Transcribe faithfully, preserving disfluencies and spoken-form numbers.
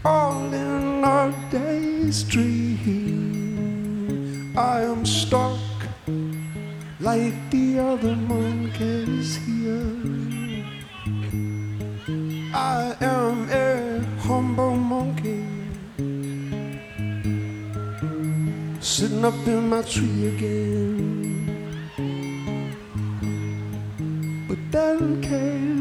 all in a daydream. I am stuck like the other monkeys here. I am a humble monkey sitting up in my tree again. But then came